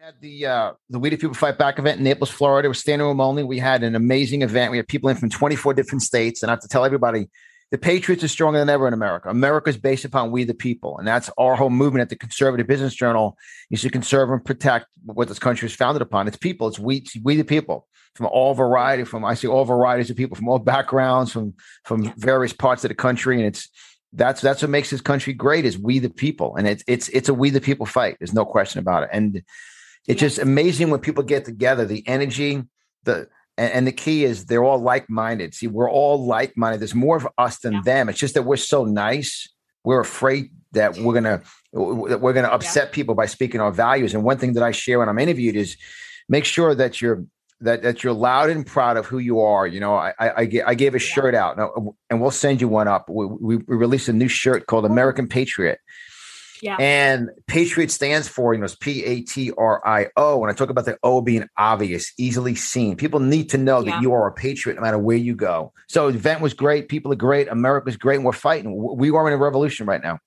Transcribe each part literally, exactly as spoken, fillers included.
At the uh, the We the People Fight Back event in Naples, Florida, it was standing room only. We had an amazing event. We had people in from twenty-four different states. And I have to tell everybody, the Patriots are stronger than ever in America. America is based upon we the people. And that's our whole movement at the Conservative Business Journal is to conserve and protect what this country is founded upon. It's people. It's we, it's we the people from all variety, from I see all varieties of people from all backgrounds, from from various parts of the country. And it's that's that's what makes this country great is we the people. And it's it's it's a we the people fight. There's no question about it. And it's just amazing when people get together, the energy, the and, and the key is they're all like-minded. See, we're all like-minded. There's more of us than yeah. them. It's just that we're so nice. We're afraid that we're gonna that we're gonna upset yeah. people by speaking our values. And one thing that I share when I'm interviewed is make sure that you're that that you're loud and proud of who you are. You know, I I, I, I gave a yeah. shirt out, and we'll send you one up. We, we, we released a new shirt called American Patriot. Yeah. And Patriot stands for, you know, it's P A T R I O. When I talk about the O being obvious, easily seen, people need to know yeah. that you are a patriot no matter where you go. So the event was great. People are great. America's great. And we're fighting. We are in a revolution right now.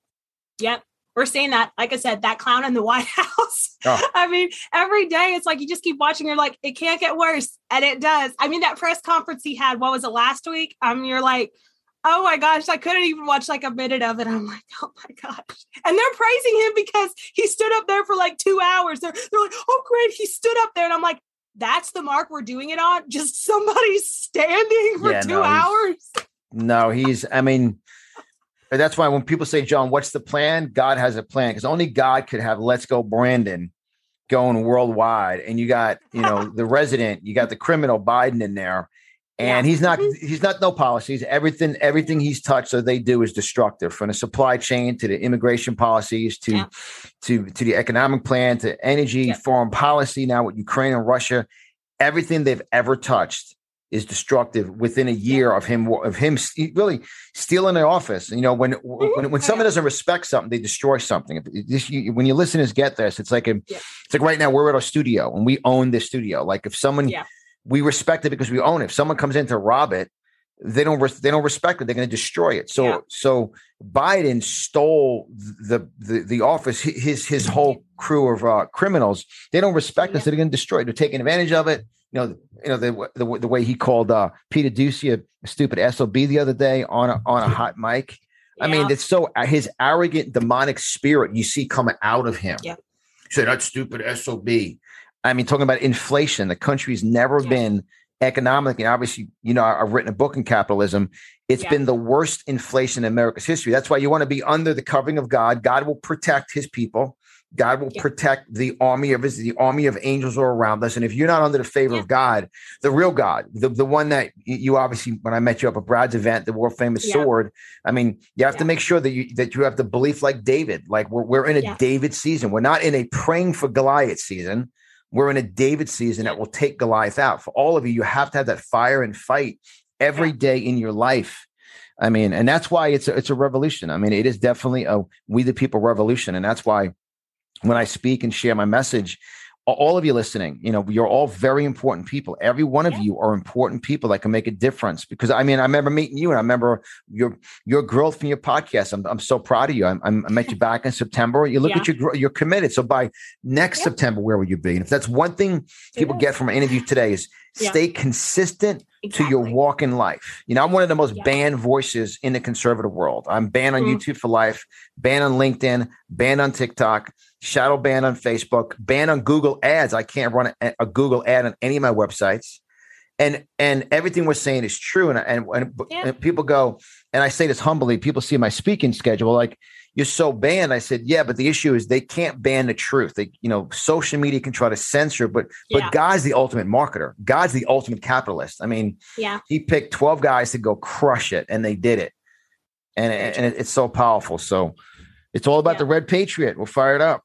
Yep. We're seeing that. Like I said, that clown in the White House. Oh. I mean, every day it's like you just keep watching. You're like, it can't get worse. And it does. I mean, that press conference he had, what was it, last week? Um, you're like, oh my gosh, I couldn't even watch like a minute of it. I'm like, oh my gosh. And they're praising him because he stood up there for like two hours. They're, they're like, oh great, he stood up there. And I'm like, that's the mark we're doing it on? Just somebody standing for yeah, two no, hours? He's, no, he's, I mean, that's why when people say, John, what's the plan? God has a plan because only God could have Let's Go Brandon going worldwide. And you got, you know, the resident, you got the criminal Biden in there. And yeah. he's not, he's not no policies. Everything, everything he's touched or they do is destructive, from the supply chain to the immigration policies to, yeah. to, to the economic plan, to energy, yeah. foreign policy. Now with Ukraine and Russia, everything they've ever touched is destructive within a year yeah. of him, of him really stealing the office. You know, when, when, when someone doesn't respect something, they destroy something. This, you, when your listeners get this, it's like, a, yeah. it's like right now we're at our studio and we own this studio. Like if someone, yeah. we respect it because we own it. If someone comes in to rob it, they don't res- they don't respect it. They're going to destroy it. So yeah. so Biden stole the, the the office. His his whole crew of uh, criminals. They don't respect yeah. us. So they're going to destroy it. They're taking advantage of it. You know you know the the, the way he called uh, Peter Ducey a stupid S O B the other day on a, on a hot mic. Yeah. I mean, it's so his arrogant demonic spirit you see coming out of him. Yeah. Say that stupid S O B. I mean, talking about inflation, the country's never yeah. been economically, and obviously, you know, I've written a book in capitalism. It's yeah. been the worst inflation in America's history. That's why you want to be under the covering of God. God will protect his people. God will yeah. protect the army of his, the army of angels are around us. And if you're not under the favor yeah. of God, the real God, the, the one that you obviously, when I met you up at Brad's event, the world famous yeah. sword, I mean, you have yeah. to make sure that you, that you have the belief like David, like we're, we're in a yeah. David season. We're not in a praying for Goliath season. We're in a David season that will take Goliath out. For all of you, you have to have that fire and fight every yeah. day in your life. I mean, and that's why it's a, it's a revolution. I mean, it is definitely a we the people revolution. And that's why when I speak and share my message, all of you listening, you know, you're all very important people. Every one of yeah. you are important people that can make a difference. Because I mean, I remember meeting you, and I remember your your growth from your podcast. I'm I'm so proud of you. I'm, I'm, I met you back in September. You look yeah. at your you're committed. So by next yeah. September, where will you be? And if that's one thing people get from an interview today is yeah. stay consistent exactly. to your walk in life. You know, I'm one of the most yeah. banned voices in the conservative world. I'm banned on mm. YouTube for life, banned on LinkedIn, banned on TikTok, shadow banned on Facebook, banned on Google ads. I can't run a, a Google ad on any of my websites. And and everything we're saying is true. And, and, and, yeah. and people go, and I say this humbly, people see my speaking schedule, like, you're so banned. I said, yeah, but the issue is they can't ban the truth. They, you know, social media can try to censor, but yeah. but God's the ultimate marketer. God's the ultimate capitalist. I mean, yeah. he picked twelve guys to go crush it, and they did it. And, and it, it's so powerful. So it's all about yeah. the Red Patriot. We'll fire it up.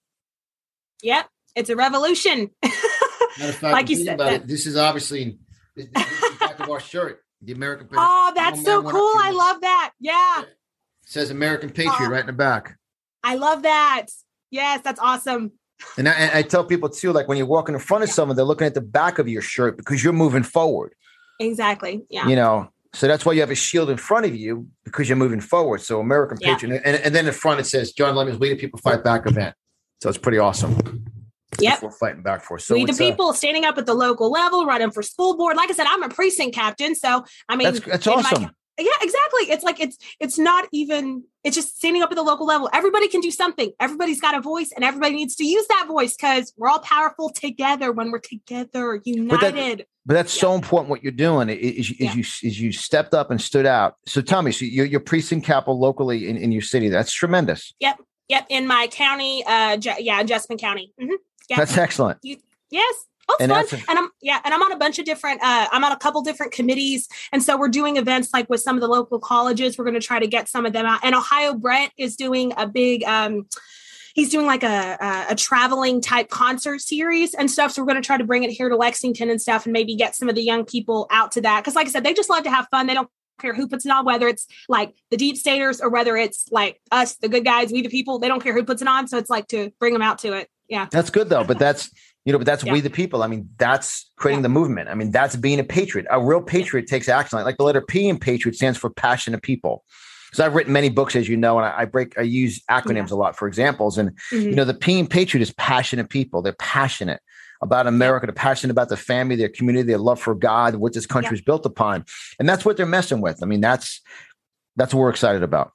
Yep. It's a revolution. Fact, like you said, that. It, this is obviously this, this is the back of our shirt. The American Patriot. Oh, that's so cool. I love that. Yeah. yeah. It says American Patriot oh, right in the back. I love that. Yes, that's awesome. And I, and I tell people too, like when you're walking in front of yeah. someone, they're looking at the back of your shirt because you're moving forward. Exactly. Yeah. You know, so that's why you have a shield in front of you, because you're moving forward. So American yeah. Patriot. And, and then in front it says John Lemon's We the People Fight Back event. So it's pretty awesome. Yep. We're fighting back for. So we the people uh, standing up at the local level, running for school board. Like I said, I'm a precinct captain. So, I mean, that's, that's awesome. My, yeah, exactly. It's like, it's, it's not even, it's just standing up at the local level. Everybody can do something. Everybody's got a voice and everybody needs to use that voice because we're all powerful together when we're together, united. But, that, but that's yeah. so important. What you're doing is, is, yeah. is you, is you stepped up and stood out. So tell me, so you're, you're precinct capital locally in, in your city. That's tremendous. Yep. Yep. In my county. Uh, yeah. Jessamine County. Mm-hmm. Yep. That's excellent. You, yes. Oh, it's and fun. A- and I'm, yeah. And I'm on a bunch of different, uh, I'm on a couple different committees. And so we're doing events like with some of the local colleges. We're going to try to get some of them out. And Ohio Brett is doing a big, um, he's doing like a, a, a traveling type concert series and stuff. So we're going to try to bring it here to Lexington and stuff and maybe get some of the young people out to that. Cause like I said, they just love to have fun. They don't care who puts it on, whether it's like the deep staters or whether it's like us, the good guys, we the people, they don't care who puts it on. So it's like to bring them out to it. Yeah. That's good though. But that's, you know, but that's yeah. we the people. I mean, that's creating yeah. the movement. I mean, that's being a patriot. A real patriot takes action. Like the letter P in patriot stands for passionate people. So I've written many books, as you know, and I, I break, I use acronyms yeah. a lot for examples. And, mm-hmm. you know, the P in patriot is passionate people. They're passionate about America. They're passionate about their family, their community, their love for God, what this country yeah. is built upon. And that's what they're messing with. I mean, that's, that's what we're excited about.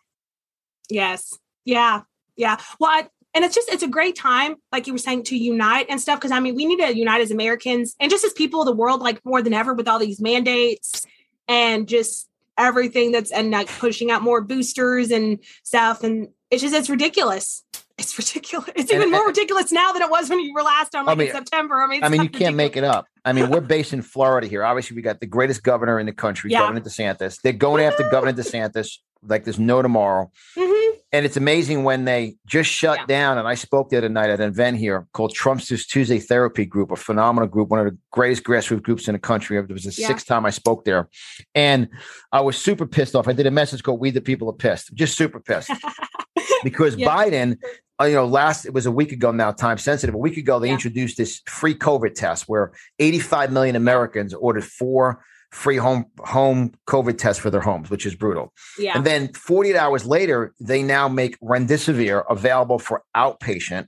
Yes. Yeah. Yeah. Well, I, And it's just, it's a great time, like you were saying, to unite and stuff. Because, I mean, we need to unite as Americans and just as people of the world, like more than ever with all these mandates and just everything that's and like pushing out more boosters and stuff. And it's just, it's ridiculous. It's ridiculous. It's even and, more and, ridiculous now than it was when you were last on like I mean, in September. I mean, I mean, you ridiculous. Can't make it up. I mean, we're based in Florida here. Obviously, we got the greatest governor in the country, yeah. Governor DeSantis. They're going mm-hmm. after Governor DeSantis like there's no tomorrow. Mm-hmm. And it's amazing when they just shut yeah. down. And I spoke the other night at an event here called Trump's Tuesday Therapy Group, a phenomenal group, one of the greatest grassroots groups in the country. It was the yeah. sixth time I spoke there. And I was super pissed off. I did a message called We the People Are Pissed, just super pissed. Because yeah. Biden, uh, you know, last, it was a week ago now, time sensitive. A week ago, they yeah. introduced this free COVID test where eighty-five million Americans ordered four free home home COVID tests for their homes, which is brutal. Yeah. And then forty-eight hours later, they now make remdesivir available for outpatient,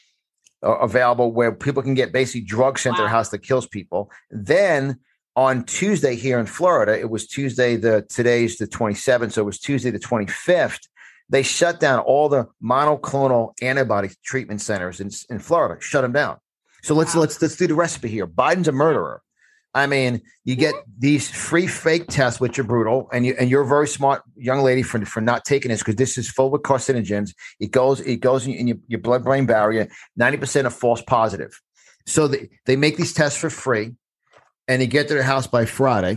uh, available where people can get basically drugs sent wow. to their house that kills people. Then on Tuesday here in Florida, it was Tuesday, the today's the twenty-seventh, so it was Tuesday the twenty-fifth. They shut down all the monoclonal antibody treatment centers in, in Florida, shut them down. So let's wow. let's let's do the recipe here. Biden's a murderer. I mean, you get these free fake tests, which are brutal, and you and you're a very smart young lady for, for not taking this because this is full with carcinogens. It goes it goes in your, your blood-brain barrier. ninety percent are false positive. So they, they make these tests for free, and they get to their house by Friday.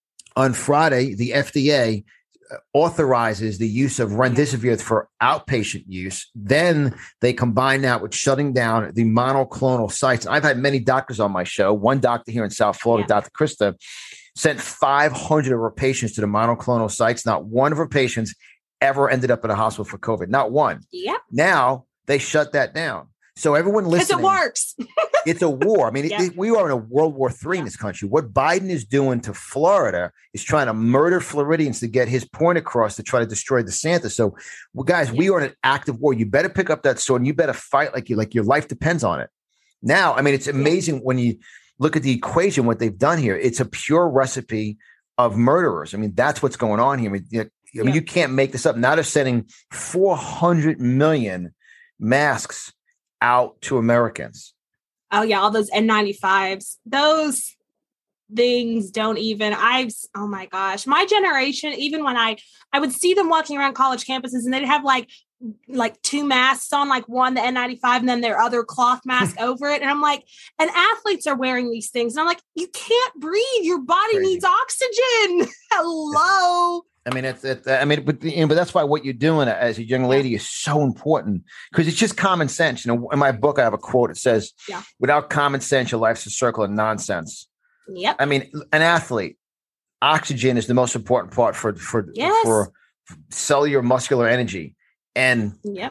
On Friday, the F D A authorizes the use of remdesivir for outpatient use. Then they combine that with shutting down the monoclonal sites. I've had many doctors on my show. One doctor here in South Florida, yeah. Doctor Krista, sent five hundred of her patients to the monoclonal sites. Not one of her patients ever ended up in a hospital for COVID. Not one. Yep. Now they shut that down. So everyone listening, it works. It's a war. I mean, yeah. it, it, we are in a World War Three yeah. in this country. What Biden is doing to Florida is trying to murder Floridians to get his point across to try to destroy DeSantis. So, well, guys, yeah. we are in an active war. You better pick up that sword and you better fight like you like your life depends on it. Now, I mean, it's amazing yeah. when you look at the equation, what they've done here. It's a pure recipe of murderers. I mean, that's what's going on here. I mean, you, I mean, yeah. you can't make this up. Now they're sending four hundred million masks out to Americans. Oh yeah, all those N ninety-fives. Those things don't even I've oh my gosh. My generation, even when I I would see them walking around college campuses and they'd have like like two masks on, like one the N ninety-five and then their other cloth mask over it. And I'm like, and athletes are wearing these things. And I'm like, you can't breathe. Your body Crazy. Needs oxygen. Hello. I mean, it's, it, I mean, but, you know, but that's why what you're doing as a young lady is so important because it's just common sense. You know, in my book, I have a quote. It says, yeah. without common sense, your life's a circle of nonsense. Yep. I mean, an athlete, oxygen is the most important part for, for, yes. for cellular muscular energy. And yep.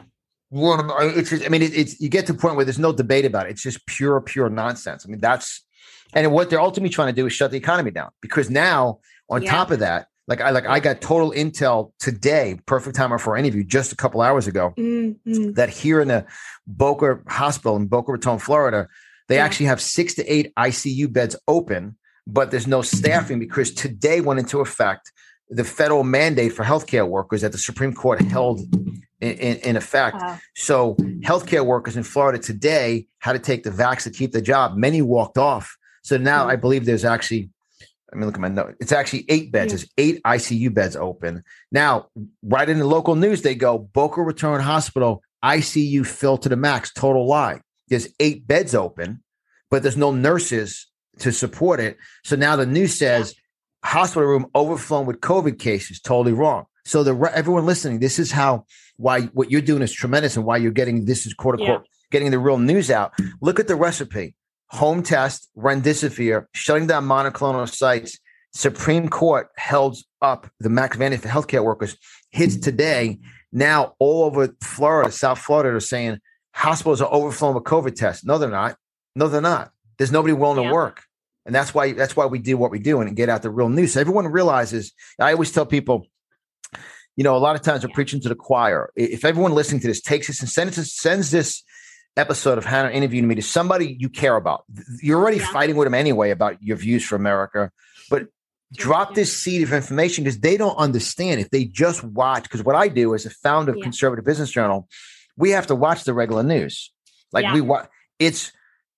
it's just, I mean, it, it's, you get to the point where there's no debate about it. It's just pure, pure nonsense. I mean, that's, and what they're ultimately trying to do is shut the economy down because now on yeah. top of that, Like I like I got total intel today, perfect timer for any of you, just a couple hours ago, mm-hmm. that here in the Boca Hospital in Boca Raton, Florida, they yeah. actually have six to eight I C U beds open, but there's no staffing because today went into effect the federal mandate for healthcare workers that the Supreme Court held in, in, in effect. Wow. So healthcare workers in Florida today had to take the vax to keep the job. Many walked off. So now mm-hmm. I believe there's actually, let me look at my note. It's actually eight beds. Yeah. There's eight I C U beds open. Now, right in the local news, they go, Boca Raton Hospital, I C U filled to the max. Total lie. There's eight beds open, but there's no nurses to support it. So now the news says, yeah. hospital room overflowing with COVID cases. Totally wrong. So the everyone listening, this is how why what you're doing is tremendous and why you're getting this is quote unquote yeah. getting the real news out. Look at the recipe: home test, remdesivir, shutting down monoclonal sites. Supreme Court held up the max mandate for healthcare workers. Hits today. Now all over Florida, South Florida, are saying hospitals are overflowing with COVID tests. No, they're not. No, they're not. There's nobody willing yeah. to work. And that's why that's why we do what we do and get out the real news. So everyone realizes, I always tell people, you know, a lot of times we're preaching to the choir. If everyone listening to this takes this and sends this, sends this episode of Hannah interviewing me to somebody you care about, you're already yeah. fighting with them anyway about your views for America. But drop yeah. this seed of information because they don't understand. If they just watch, because what I do as a founder of yeah. Conservative Business Journal, we have to watch the regular news. Like yeah. we watch, it's,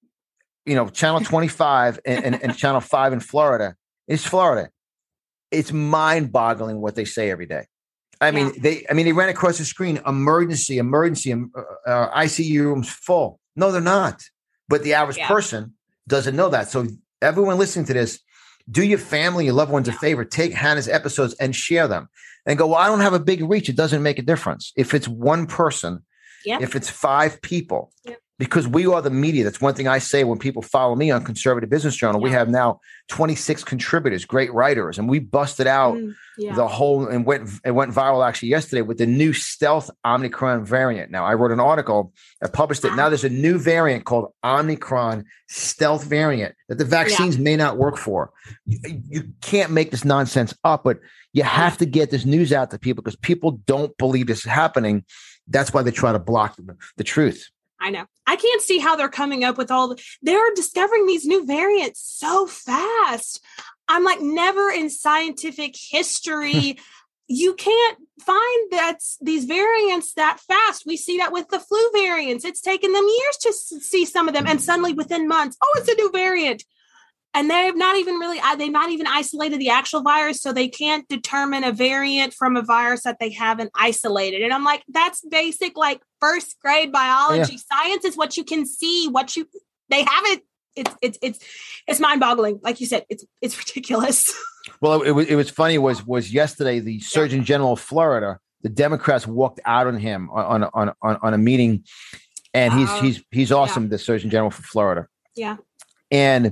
you know, channel twenty-five and, and, and channel five in Florida. It's Florida. It's mind boggling what they say every day. I mean, yeah. they, I mean, they ran across the screen, emergency, emergency, uh, I C U rooms full. No, they're not. But the average yeah. person doesn't know that. So everyone listening to this, do your family, your loved ones a favor, take Hannah's episodes and share them and go, well, I don't have a big reach. It doesn't make a difference. If it's one person, yeah. if it's five people, yeah. because we are the media. That's one thing I say when people follow me on Conservative Business Journal. Yeah. We have now twenty-six contributors, great writers, and we busted out mm, yeah. the whole and went it went viral actually yesterday with the new stealth Omicron variant. Now, I wrote an article, I published it. Wow. Now there's a new variant called Omicron stealth variant that the vaccines yeah. may not work for. You, you can't make this nonsense up, but you have to get this news out to people because people don't believe this is happening. That's why they try to block the, the truth. I know. I can't see how they're coming up with all the, they're discovering these new variants so fast. I'm like, never in scientific history, you can't find that these variants that fast. We see that with the flu variants. It's taken them years to see some of them. And suddenly within months, oh, it's a new variant. And they've not even really, they've not even isolated the actual virus. So they can't determine a variant from a virus that they haven't isolated. And I'm like, that's basic, like first grade biology. Yeah. Science is what you can see, what you, they haven't, it's, it's, it's, it's mind boggling. Like you said, it's, it's ridiculous. Well, it was, it was funny was, was yesterday, the Surgeon yeah. General of Florida, the Democrats walked out on him on, on, on, on a meeting and he's, uh, he's, he's awesome. Yeah. The Surgeon General for Florida. Yeah. And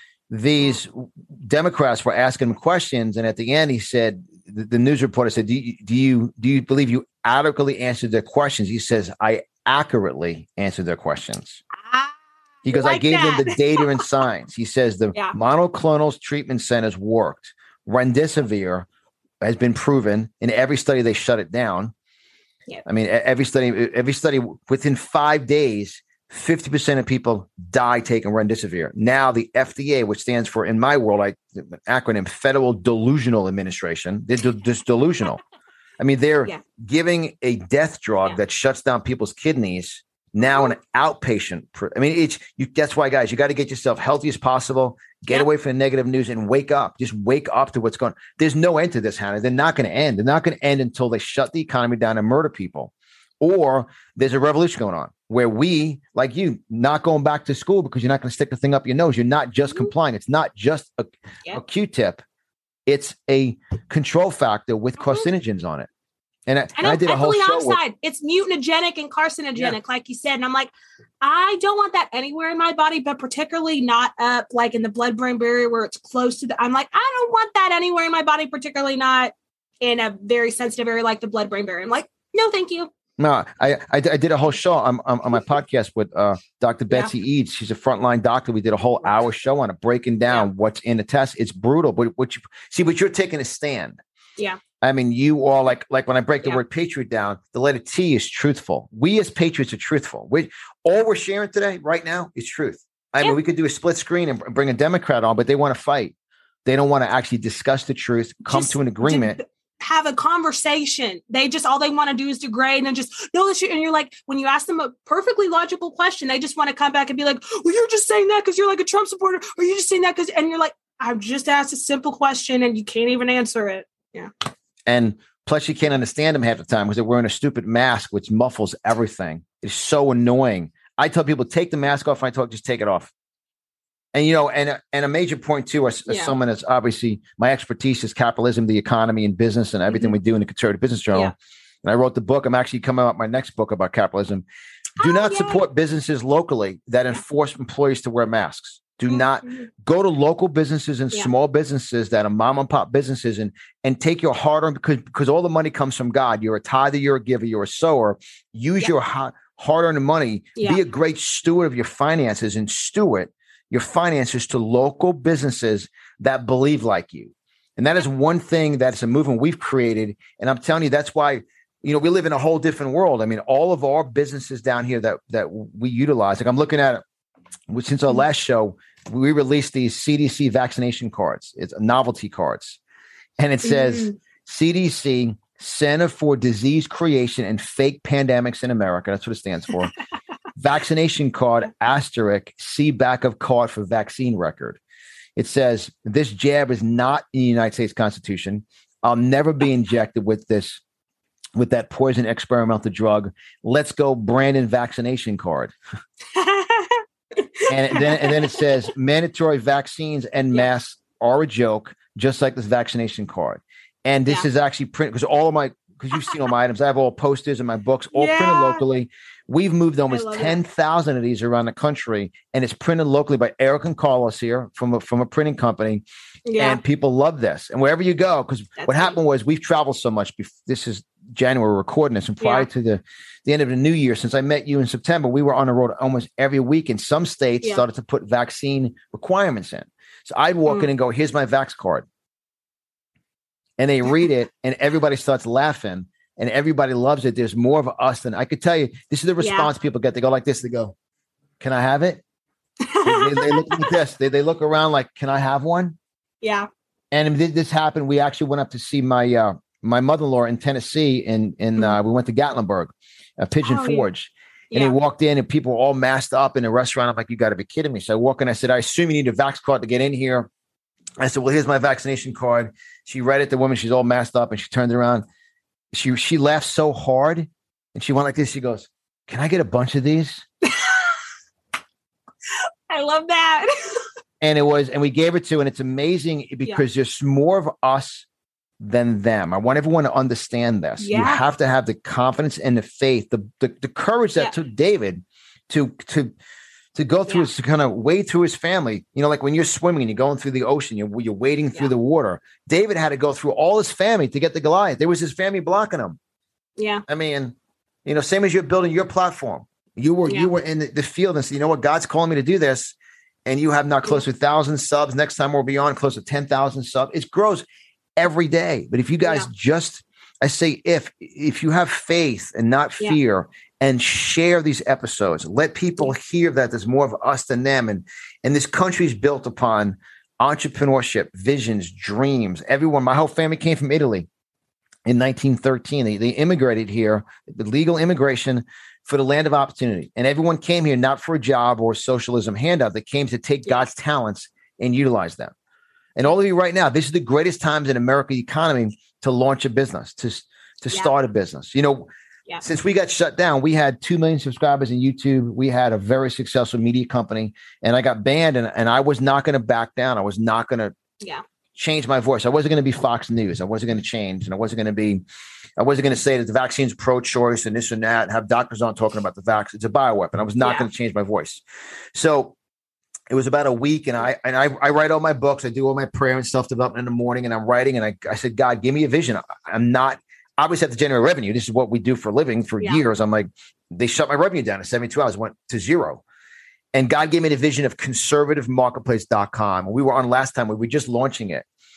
these Democrats were asking him questions, and at the end, he said, the, the news reporter said, do you, do you do you believe you adequately answered their questions? He says, I accurately answered their questions. Ah, he goes, like I gave that. them the data and science. He says the yeah. monoclonal treatment centers worked. Remdesivir has been proven in every study. They shut it down. Yep. I mean, every study, every study within five days, fifty percent of people die taking remdesivir. Now the F D A, which stands for, in my world, I acronym Federal Delusional Administration, they're de- just delusional. I mean, they're yeah. giving a death drug yeah. that shuts down people's kidneys now an outpatient. Pr- I mean, it's you. That's why, guys, you got to get yourself healthy as possible. Get yeah. away from the negative news and wake up. Just wake up to what's going on. There's no end to this, Hannah. They're not going to end. They're not going to end until they shut the economy down and murder people. Or there's a revolution going on where we, like you, not going back to school because you're not going to stick the thing up your nose. You're not just mm-hmm. complying. It's not just a, yeah. a Q-tip. It's a control factor with mm-hmm. carcinogens on it. And I, and I did a whole show with, it's mutagenic and carcinogenic, yeah. like you said. And I'm like, I don't want that anywhere in my body, but particularly not up like in the blood-brain barrier where it's close to the, I'm like, I don't want that anywhere in my body, particularly not in a very sensitive area like the blood-brain barrier. I'm like, no, thank you. No, I, I I did a whole show on, on, on my podcast with uh, Doctor Betsy yeah. Eads. She's a frontline doctor. We did a whole hour show on it, breaking down yeah. what's in the test. It's brutal, but what you see, but you're taking a stand. Yeah. I mean, you all like, like when I break the Yeah. word patriot down, the letter T is truthful. We as patriots are truthful. We, all we're sharing today right now is truth. I Yeah. mean, we could do a split screen and bring a Democrat on, but they want to fight. They don't want to actually discuss the truth, come Just to an agreement. d- have a conversation. They just, all they want to do is degrade and just, no, this shit. And you're like, when you ask them a perfectly logical question, they just want to come back and be like, well, you're just saying that because you're like a Trump supporter, or you're just saying that because, and you're like, I've just asked a simple question and you can't even answer it. Yeah. And plus, you can't understand them half the time because they're wearing a stupid mask, which muffles everything. It's so annoying. I tell people, take the mask off. I talk, just take it off. And, you know, and, and a major point too, as, as Yeah. someone that's obviously, my expertise is capitalism, the economy and business and everything Mm-hmm. we do in the Conservative Business Journal. Yeah. And I wrote the book. I'm actually coming out with my next book about capitalism. Do Oh, not yay. support businesses locally that enforce employees to wear masks. Do not Mm-hmm. go to local businesses and Yeah. small businesses that are mom and pop businesses and, and take your hard earned, because, because all the money comes from God. You're a tither, you're a giver, you're a sower. Use Yeah. your hard earned money. Yeah. Be a great steward of your finances and steward your finances to local businesses that believe like you. And that is one thing that's a movement we've created. And I'm telling you, that's why, you know, we live in a whole different world. I mean, all of our businesses down here that, that we utilize, like I'm looking at it, since our last show, we released these C D C vaccination cards. It's novelty cards. And it says Mm-hmm. C D C, Center for Disease Creation and Fake Pandemics in America. That's what it stands for. Vaccination card, asterisk, see back of card for vaccine record. It says, this jab is not in the United States Constitution. I'll never be injected with this, with that poison experimental drug. Let's go, Brandon vaccination card. and, then, and then it says, mandatory vaccines and masks are a joke, just like this vaccination card. And this Yeah. is actually printed, because all of my, because you've seen all my items, I have all posters in my books, all Yeah. printed locally. We've moved almost love ten thousand of these around the country, and it's printed locally by Eric and Carlos here from a, from a printing company. Yeah. And people love this. And wherever you go, because That's what neat. happened was we've traveled so much. Bef- this is January, we're recording this. And prior Yeah. to the, the end of the new year, since I met you in September, we were on the road almost every week. And some states Yeah. started to put vaccine requirements in. So I'd walk Mm. in and go, here's my Vax card. And they read it and everybody starts laughing. And everybody loves it. There's more of us than I could tell you. This is the response Yeah. people get. They go like this. They go, can I have it? they, they, they look like this. They, they look around like, can I have one? Yeah. And th- this happened. We actually went up to see my uh, my mother-in-law in Tennessee. And in, in, uh, we went to Gatlinburg, uh, Pigeon Oh, yeah. Forge. And Yeah. they walked in and people were all masked up in a restaurant. I'm like, you got to be kidding me. So I walk in. I said, I assume you need a Vax card to get in here. I said, well, here's my vaccination card. She read it. The woman, she's all masked up, and she turned around. She she laughed so hard, and she went like this. She goes, "Can I get a bunch of these?" I love that. And it was, and we gave it to, and it's amazing because there's more of us than them. I want everyone to understand this. Yeah. You have to have the confidence and the faith, the the, the courage that Yeah. took David to to to go through Yeah. his, to kind of wade through his family. You know, like when you're swimming and you're going through the ocean, you're you're wading through Yeah. the water. David had to go through all his family to get the Goliath. There was his family blocking him. Yeah. I mean, you know, same as you're building your platform. You were Yeah. you were in the, the field and said, you know what, God's calling me to do this. And you have not close to a thousand subs. Next time we'll be on close to ten thousand subs. It grows every day. But if you guys Yeah. just, I say, if if you have faith and not Yeah. fear, and share these episodes, let people hear that there's more of us than them. And, and this country is built upon entrepreneurship, visions, dreams. Everyone, my whole family came from Italy in nineteen thirteen. They, they immigrated here, the legal immigration for the land of opportunity. And everyone came here not for a job or a socialism handout. They came to take Yeah. God's talents and utilize them. And all of you right now, this is the greatest times in American economy to launch a business, to, to Yeah. start a business. You know, Yeah. since we got shut down, we had two million subscribers in YouTube. We had a very successful media company, and I got banned, and, and I was not going to back down. I was not going to Yeah. change my voice. I wasn't going to be Fox News. I wasn't going to change, and I wasn't going to be, I wasn't going to say that the vaccine's pro-choice and this and that, and have doctors on talking about the vaccine. It's a bioweapon. I was not Yeah. going to change my voice. So it was about a week, and I and I, I write all my books. I do all my prayer and self-development in the morning, and I'm writing, and I, I said, God, give me a vision. I, I'm not, obviously have to generate revenue. This is what we do for a living for Yeah. years. I'm like, they shut my revenue down in seventy-two hours, went to zero. And God gave me the vision of conservative marketplace dot com. We were on last time, we were just launching it.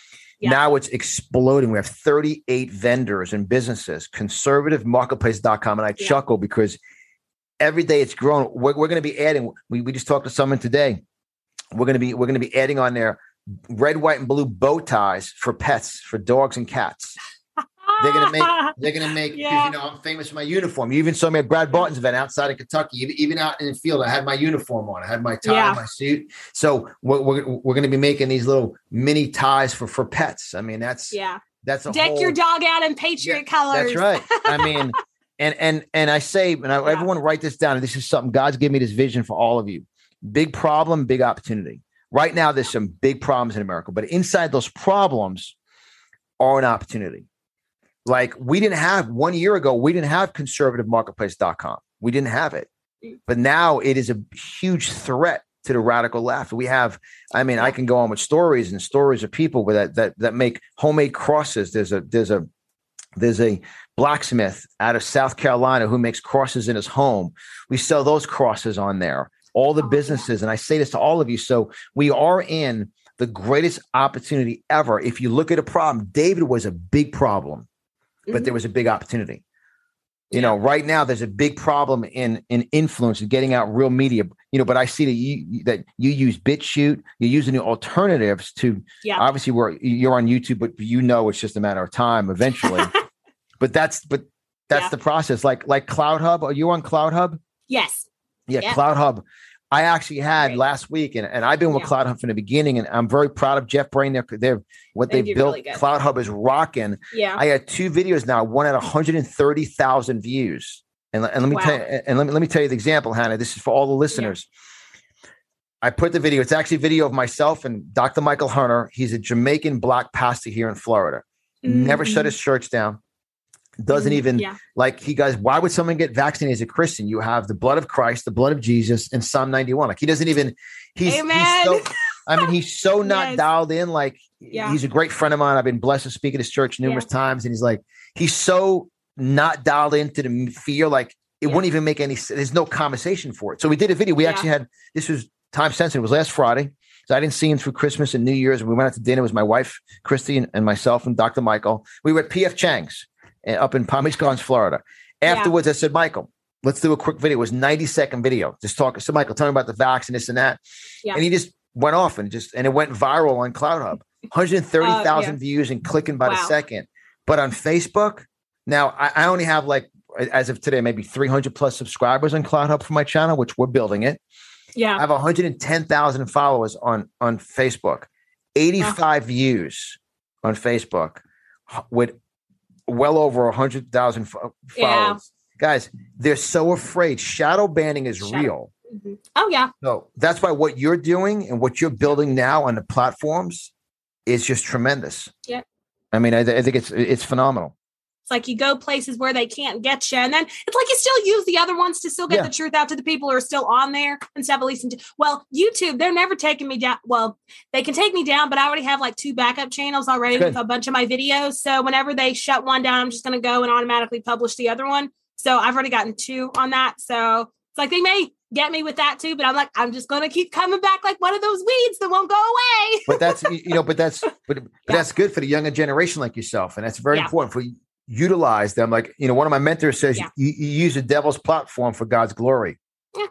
Yeah. Now it's exploding. We have thirty-eight vendors and businesses, conservative marketplace dot com. And I yeah. chuckle because every day it's growing. We're, we're going to be adding, we, we just talked to someone today. We're going to be, we're going to be adding on there red, white, and blue bow ties for pets, for dogs and cats. They're gonna make. They're gonna make. Yeah. You know, I'm famous for my uniform. You even saw me at Brad Barton's event outside of Kentucky. Even, even out in the field, I had my uniform on. I had my tie, yeah. my suit. So we're we're, we're going to be making these little mini ties for for pets. I mean, that's yeah. That's a deck whole, your dog out in Patriot yeah, colors. That's right. I mean, and and and I say, and I, yeah. everyone write this down. And this is something God's given me this vision for all of you. Big problem, big opportunity. Right now, there's some big problems in America, but inside those problems are an opportunity. Like we didn't have one year ago, we didn't have conservative marketplace dot com. We didn't have it. But now it is a huge threat to the radical left. We have, I mean, I can go on with stories and stories of people that that that make homemade crosses. There's a there's a there's a blacksmith out of South Carolina who makes crosses in his home. We sell those crosses on there. All the businesses, and I say this to all of you. So we are in the greatest opportunity ever. If you look at a problem, David was a big problem. But there was a big opportunity. You know, right now there's a big problem in in influence and getting out real media. You know, but I see that you that you use BitChute, you're using the alternatives to. Yeah. Obviously, we're you're on YouTube, but you know it's just a matter of time eventually. but that's but that's yeah. the process. Like like CloutHub. Are you on CloutHub? Yes. Yeah, yep. CloutHub. I actually had right. last week, and, and I've been with yeah. CloutHub from the beginning, and I'm very proud of Jeff Brain. They're, they're what they they've built. Really CloutHub is rocking. Yeah, I had two videos now. One at one hundred thirty thousand views, and, and let me wow. tell you, and let me let me tell you the example, Hannah. This is for all the listeners. Yeah. I put the video. It's actually a video of myself and Doctor Michael Hunter. He's a Jamaican black pastor here in Florida. Mm-hmm. Never shut his church down. Doesn't even yeah. like he goes, why would someone get vaccinated as a Christian? You have the blood of Christ, the blood of Jesus, and Psalm ninety-one. Like he doesn't even, he's, he's so, I mean, he's so not yes. dialed in. Like yeah. he's a great friend of mine. I've been blessed to speak at his church numerous yeah. times. And he's like, he's so not dialed into the fear. Like it yeah. wouldn't even make any sense. There's no conversation for it. So we did a video. We yeah. actually had, this was time sensitive. It was last Friday. So I didn't see him through Christmas and New Year's. We went out to dinner. It was my wife, Christy, and, and myself and Doctor Michael. We were at P F Chang's. Up in Palm Beach Gardens, Florida. Afterwards, yeah. I said, Michael, let's do a quick video. It was ninety second video. Just talk. So Michael, tell me about the vax and this and that. Yeah. And he just went off and just, and it went viral on CloutHub. one hundred thirty thousand uh, yeah. views and clicking by wow. the second. But on Facebook, now I, I only have like, as of today, maybe three hundred plus subscribers on CloutHub for my channel, which we're building it. Yeah. I have one hundred ten thousand followers on, on Facebook, eighty-five wow. views on Facebook with well over a hundred thousand followers. Yeah. Guys, they're so afraid. Shadow banning is Shadow. real. Mm-hmm. Oh yeah. So that's why what you're doing and what you're building now on the platforms is just tremendous. Yeah. I mean, I, I think it's it's phenomenal. It's like you go places where they can't get you. And then it's like you still use the other ones to still get yeah. the truth out to the people who are still on there and stuff. At least, into, well, YouTube, they're never taking me down. Well, they can take me down, but I already have like two backup channels already Good. with a bunch of my videos. So whenever they shut one down, I'm just going to go and automatically publish the other one. So I've already gotten two on that. So it's like they may get me with that too, but I'm like, I'm just going to keep coming back like one of those weeds that won't go away. But that's, you know, but that's, but, but yeah. that's good for the younger generation like yourself. And that's very yeah. important for you. Utilize them. Like, you know, one of my mentors says yeah. you, you use the devil's platform for God's glory. Yeah.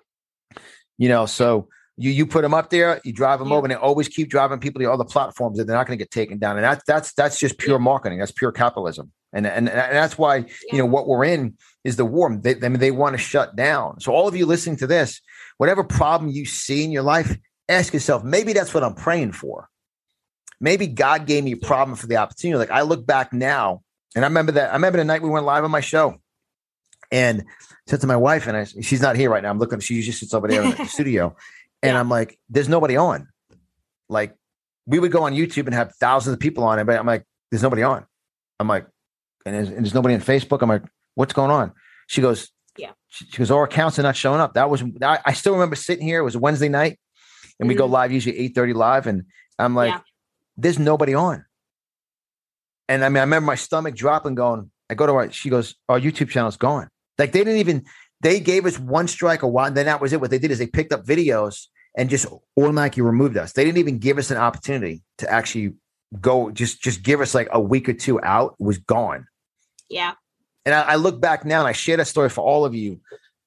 You know, so you you put them up there, you drive them yeah. over, and they always keep driving people to other platforms that they're not going to get taken down. And that's that's that's just pure yeah. marketing. That's pure capitalism. And and, and that's why, yeah. you know, what we're in is the war. They, I mean, they want to shut down. So all of you listening to this, whatever problem you see in your life, ask yourself, maybe that's what I'm praying for. Maybe God gave me a problem for the opportunity. Like I look back now. And I remember that. I remember the night we went live on my show, and said to my wife, and I, she's not here right now. I'm looking. She usually sits over there in the studio, and yeah. I'm like, "There's nobody on." Like, we would go on YouTube and have thousands of people on it, but I'm like, "There's nobody on." I'm like, and there's, and there's nobody on Facebook. I'm like, "What's going on?" She goes, "Yeah." She, she goes, "Our accounts are not showing up." That was. I, I still remember sitting here. It was a Wednesday night, and mm-hmm. we go live usually eight thirty live, and I'm like, yeah. "There's nobody on." And I mean, I remember my stomach dropping going, I go to her, she goes, our YouTube channel's gone. Like they didn't even, they gave us one strike a while. And then that was it. What they did is they picked up videos and just automatically removed us. They didn't even give us an opportunity to actually go, just, just give us like a week or two out, it was gone. Yeah. And I, I look back now and I share that story for all of you.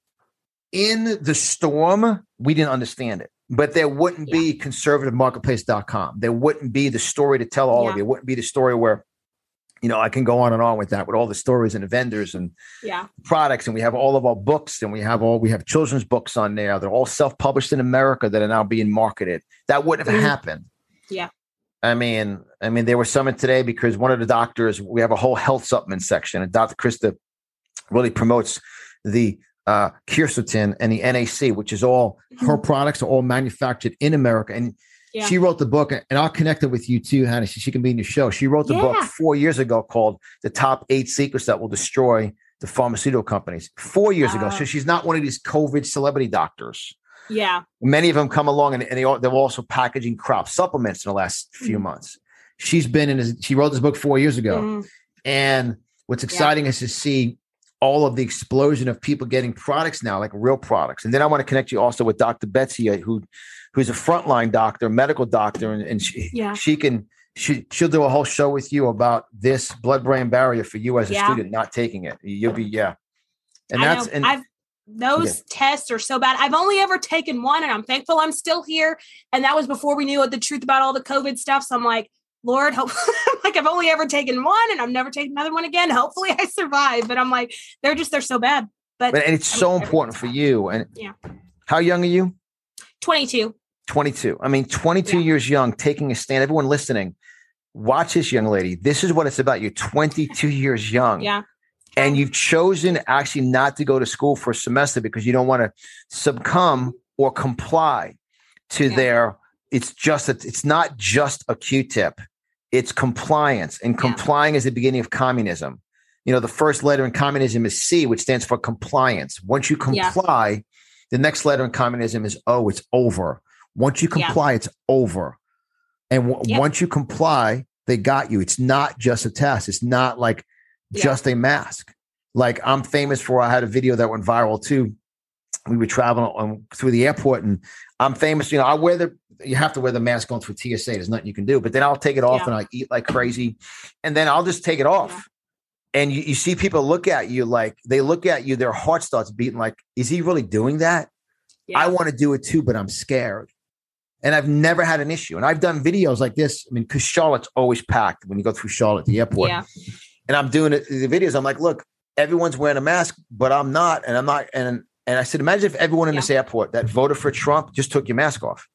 In the storm, we didn't understand it, but there wouldn't yeah. be conservative marketplace dot com. There wouldn't be the story to tell all yeah. of you. It wouldn't be the story where, you know, I can go on and on with that, with all the stories and the vendors and yeah. products. And we have all of our books and we have all, we have children's books on there. They're all self-published in America that are now being marketed. That wouldn't have mm. happened. Yeah. I mean, I mean, they were summoned today because one of the doctors, we have a whole health supplement section, and Doctor Krista really promotes the uh, quercetin and the N A C, which is all mm-hmm. her products are all manufactured in America. And yeah. she wrote the book, and I'll connect it with you too, Hannah. She, she can be in your show. She wrote the yeah. book four years ago called The Top Eight Secrets That Will Destroy the Pharmaceutical Companies. Four years uh, ago. So she's not one of these COVID celebrity doctors. Yeah. Many of them come along and, and they all, they're also packaging crop supplements in the last few mm-hmm. months. She's been in, his, she wrote this book four years ago. Mm-hmm. And what's exciting yeah. is to see all of the explosion of people getting products now, like real products. And then I want to connect you also with Doctor Betsy, who, who's a frontline doctor, medical doctor. And, and she, yeah. she can, she, she'll do a whole show with you about this blood-brain barrier for you as a yeah. student, not taking it. You'll be, yeah. And I that's, know. and I've, those yeah. tests are so bad. I've only ever taken one, and I'm thankful I'm still here. And that was before we knew the truth about all the COVID stuff. So I'm like, Lord, hope like I've only ever taken one, and I'm never taking another one again. Hopefully I survive. But I'm like, they're just, they're so bad. But, but and it's I mean, so important for you. And yeah. How young are you? twenty-two. twenty-two. I mean, twenty-two yeah. years young, taking a stand. Everyone listening, watch this young lady. This is what it's about. You're twenty-two years young. Yeah. And you've chosen actually not to go to school for a semester because you don't want to succumb or comply to yeah. their, it's just, a, it's not just a Q-tip. It's compliance. And complying yeah. is the beginning of communism. You know, the first letter in communism is C, which stands for compliance. Once you comply, yeah. the next letter in communism is O, it's over. Once you comply, yeah. it's over. And w- yeah. once you comply, they got you. It's not just a test. It's not like, Yeah. just a mask. Like I'm famous for, I had a video that went viral too. We were traveling on, through the airport, and I'm famous. You know, I wear the, you have to wear the mask going through T S A. There's nothing you can do, but then I'll take it off yeah. and I eat like crazy. And then I'll just take it off. Yeah. And you, you see people look at you like, they look at you, their heart starts beating like, is he really doing that? Yeah. I want to do it too, but I'm scared. And I've never had an issue. And I've done videos like this. I mean, because Charlotte's always packed when you go through Charlotte, the airport. Yeah. And I'm doing it, the videos. I'm like, look, everyone's wearing a mask, but I'm not. And I'm not. And, and I said, imagine if everyone in yeah. this airport that voted for Trump just took your mask off.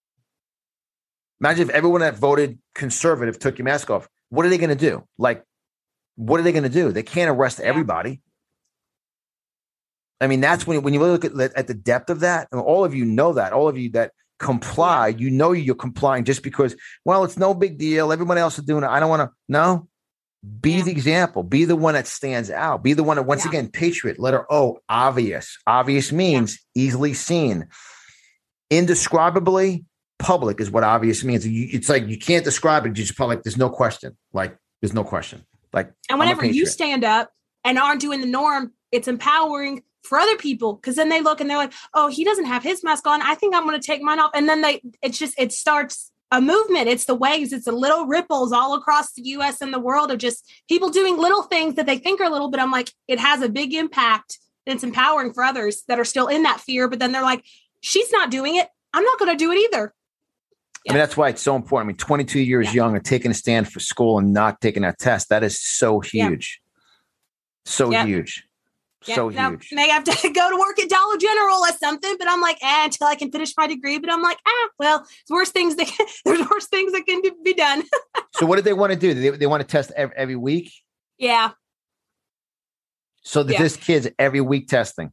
Imagine if everyone that voted conservative took your mask off. What are they going to do? Like, what are they going to do? They can't arrest yeah. everybody. I mean, that's when, when you look at, at the depth of that, and all of you know that, all of you that comply, yeah. you know you're complying just because, well, it's no big deal. Everyone else is doing it. I don't want to, no. Be yeah. the example. Be the one that stands out. Be the one that, once yeah. again, patriot, letter O, obvious. Obvious means yeah. easily seen. Indescribably public is what obvious means. It's like you can't describe it. You just probably like, there's no question. Like, there's no question. Like, and whenever you stand up and aren't doing the norm, it's empowering for other people, because then they look and they're like, oh, he doesn't have his mask on. I think I'm going to take mine off. And then they, it's just, it starts a movement. It's the waves. It's the little ripples all across the U S and the world of just people doing little things that they think are little, but I'm like, it has a big impact, and it's empowering for others that are still in that fear. But then they're like, she's not doing it. I'm not going to do it either. Yeah. I mean, that's why it's so important. I mean, twenty-two years yeah. young and taking a stand for school and not taking that test. That is so huge. Yeah. So yeah. huge. Yeah, so now, huge. May have to go to work at Dollar General or something, but I'm like, eh, until I can finish my degree. But I'm like, ah, well, there's worse things that can, there's worse things that can be done. So what did they want to do? They, they want to test every, every week? Yeah. So that yeah. this kid's every week testing.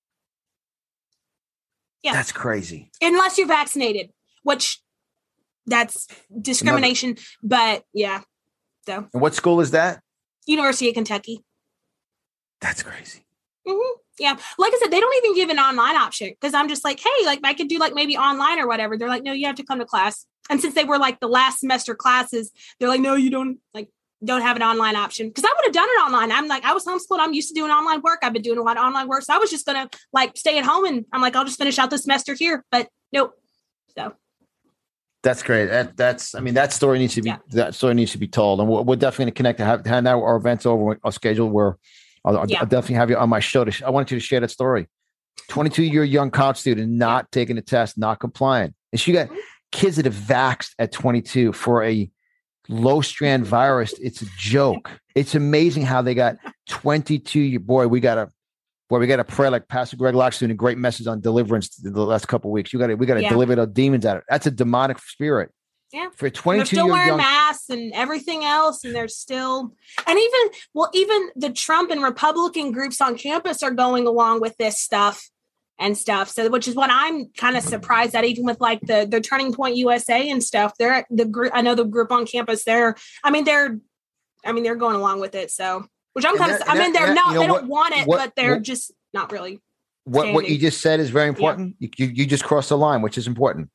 Yeah. That's crazy. Unless you're vaccinated, which that's discrimination. Another. But yeah. So. And what school is that? University of Kentucky. That's crazy. Mm-hmm. Yeah. Like I said, they don't even give an online option, because I'm just like, hey, like I could do like maybe online or whatever. They're like, no, you have to come to class. And since they were like the last semester classes, they're like, no, you don't like don't have an online option. Because I would have done it online. I'm like, I was homeschooled. I'm used to doing online work. I've been doing a lot of online work. So I was just going to like stay at home, and I'm like, I'll just finish out the semester here. But nope. So. That's great. That, that's, I mean, that story needs to be, yeah. that story needs to be told. And we're, we're definitely going to connect to have, have now our events over our schedule where I'll, I'll, yeah. I'll definitely have you on my show. To sh- I wanted you to share that story. twenty-two year young college student, not yeah. taking the test, not compliant. And she got kids that have vaxxed at twenty-two for a low strand virus. It's a joke. It's amazing how they got twenty-two year boy. We got a, boy, we got to pray like Pastor Greg Locke's doing a great message on deliverance the last couple of weeks. You got to, we got to yeah. deliver the demons out of it. That's a demonic spirit. Yeah. For twenty-two they're still year wearing young- masks and everything else. And they're still, and even, well, even the Trump and Republican groups on campus are going along with this stuff and stuff. So, which is what I'm kind of surprised at, even with like the, the Turning Point U S A and stuff. They're the group, I know the group on campus, they're, I mean, they're, I mean, they're going along with it. So, which I'm kind of, I mean, they're that, not, you know, they don't what, want it, what, but they're what, just not really. What, what you just said is very important. Yeah. You, you just crossed the line, which is important.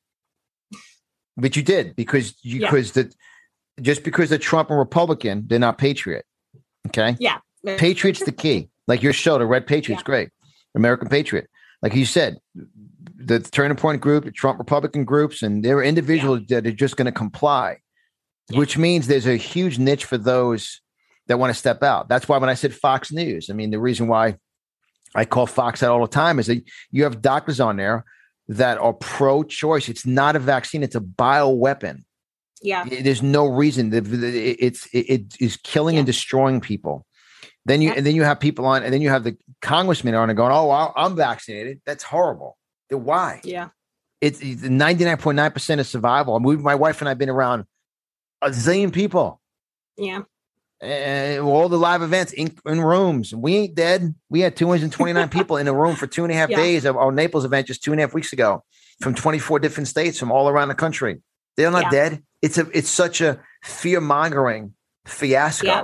But you did because you yeah. because the just because they're Trump and Republican, they're not patriot. Okay. Yeah. Patriot's the key. Like your show, the Red Patriot's yeah. great. American Patriot. Like you said, the Turning Point group, the Trump Republican groups, and there are individuals yeah. that are just going to comply, yeah. which means there's a huge niche for those that want to step out. That's why when I said Fox News, I mean, the reason why I call Fox out all the time is that you have doctors on there that are pro-choice. It's not a vaccine; it's a bioweapon. Yeah, there's no reason. It's it, it is killing yeah. and destroying people. Then you yeah. and then you have people on, and then you have the congressmen on and going, "Oh, I'm vaccinated." That's horrible. Why? Yeah, it's ninety-nine point nine percent of survival. I mean, my wife and I've been around a zillion people. Yeah. And all the live events in, in rooms. We ain't dead. We had two hundred twenty-nine people in a room for two and a half yeah. days of our Naples event just two and a half weeks ago from twenty-four different states from all around the country. They're not yeah. dead. It's a it's such a fear mongering fiasco. Yeah.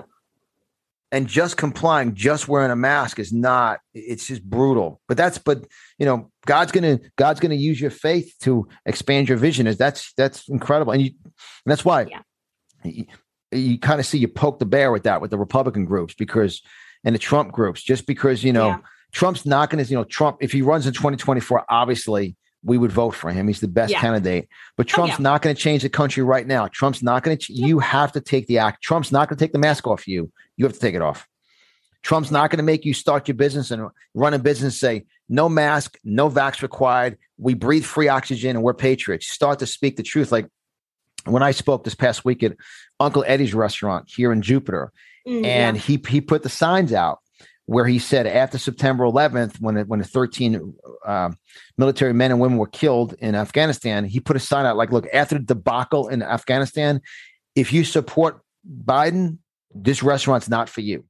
And just complying, just wearing a mask is not, it's just brutal. But that's but you know, God's gonna God's gonna use your faith to expand your vision. Is that's that's incredible. And you and that's why yeah. you, you kind of see you poke the bear with that with the Republican groups because and the Trump groups, just because, you know, yeah. Trump's not going to, you know, Trump, if he runs in twenty twenty-four, obviously we would vote for him. He's the best yeah. candidate, but Trump's oh, yeah. not going to change the country right now. Trump's not going to, ch- yeah. you have to take the act. Trump's not going to take the mask off you. You have to take it off. Trump's not going to make you start your business and run a business, say no mask, no vax required. We breathe free oxygen and we're patriots. Start to speak the truth. Like, when I spoke this past week at Uncle Eddie's restaurant here in Jupiter, mm, and yeah. he he put the signs out where he said after September eleventh, when it, when the thirteen uh, military men and women were killed in Afghanistan, he put a sign out like, look, after the debacle in Afghanistan, if you support Biden, this restaurant's not for you.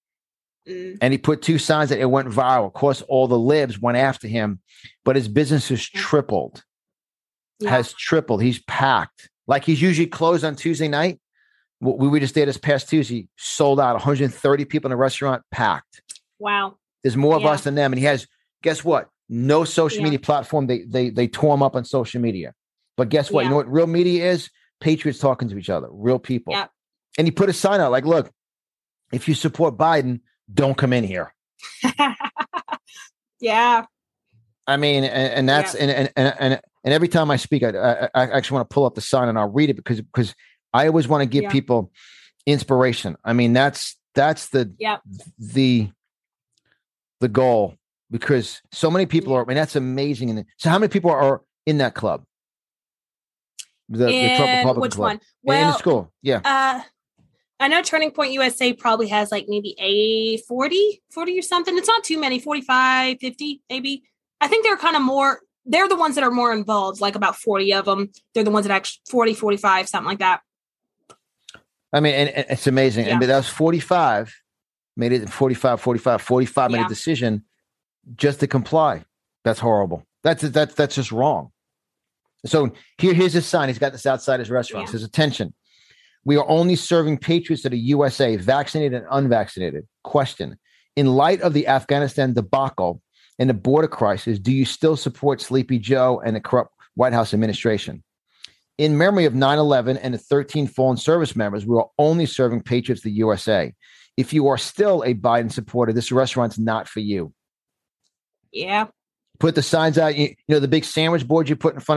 Mm. And he put two signs that it went viral. Of course, all the libs went after him, but his business has tripled, yeah. has tripled. He's packed. Like he's usually closed on Tuesday night. We were just there this past Tuesday, sold out, one hundred thirty people in the restaurant, packed. Wow. There's more of yeah. us than them. And he has, guess what? No social yeah. media platform. They they they tore him up on social media. But guess what? Yeah. You know what real media is? Patriots talking to each other, real people. Yeah. And he put a sign out like, look, if you support Biden, don't come in here. yeah. I mean, and, and that's, yeah. and, and, and, and, and every time I speak, I, I, I actually want to pull up the sign and I'll read it because, because I always want to give yeah. people inspiration. I mean, that's, that's the, yeah. the, the goal, because so many people yeah. are, I mean, that's amazing. And so how many people are in that club? The, in, the Trump Republican which club? One? Well, in the school. Yeah. Uh, I know Turning Point U S A probably has like maybe a forty, forty or something. It's not too many, forty-five, fifty, maybe. I think they're kind of more, they're the ones that are more involved, like about forty of them. They're the ones that actually forty, forty-five, something like that. I mean, and, and it's amazing. Yeah. And but that was forty-five, made it forty-five, forty-five, forty-five yeah. made a decision just to comply. That's horrible. That's, that's, that's just wrong. So here, here's his sign. He's got this outside his restaurant. Yeah. It says, attention. We are only serving patriots that are U S A, vaccinated and unvaccinated. Question. In light of the Afghanistan debacle and the border crisis, do you still support Sleepy Joe and the corrupt White House administration? In memory of nine eleven and the thirteen fallen service members, we are only serving patriots of the U S A. If you are still a Biden supporter, this restaurant's not for you. Yeah. Put the signs out. You, you know, the big sandwich board you put in front of the